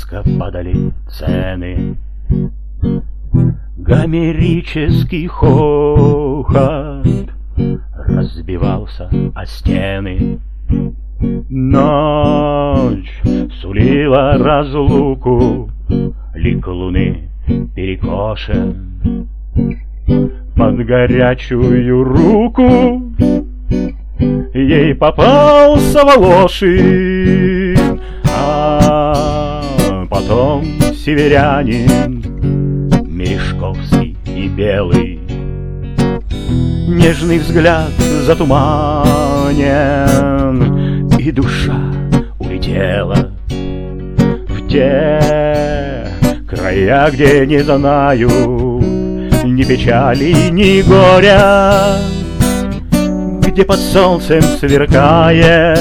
Резко падали цены, гомерический хохот разбивался о стены. Ночь сулила разлуку, лик луны перекошен. Под горячую руку ей попался Волошин, а потом северянин Мережковский и Белый. Нежный взгляд затуманен, и душа улетела в те края, где не знают ни печали, ни горя, где под солнцем сверкает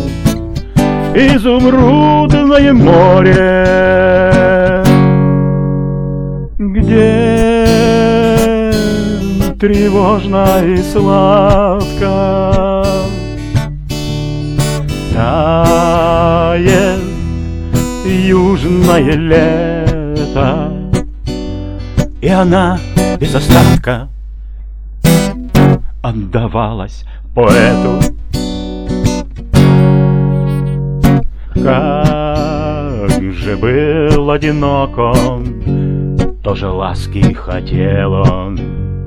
изумрудное море, где тревожно и сладко тает южное лето, и она без остатка отдавалась поэту. Как же был одинок он, тоже ласки хотел он,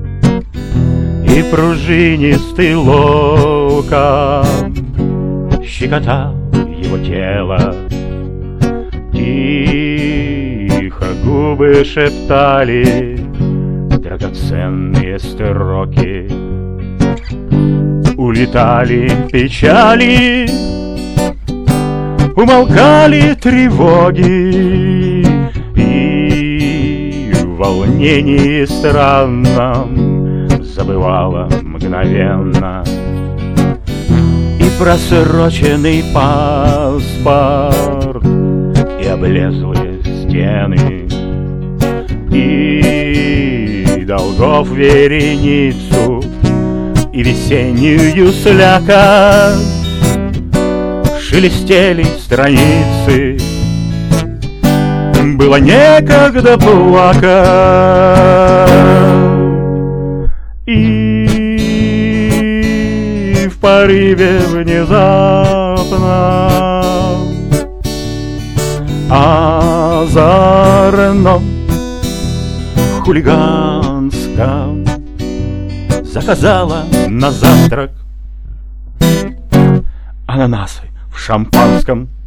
и пружинистый локон щекотал его тело. Тихо губы шептали драгоценные строки, улетали печали, умолкали тревоги, и в волнении странном забывала мгновенно и просроченный паспорт, и облезлые стены, и долгов вереницу, и весеннюю слякоть. Шелестели страницы, было некогда плакать, и в порыве внезапно озорном хулиганском заказала на завтрак ананасы в шампанском.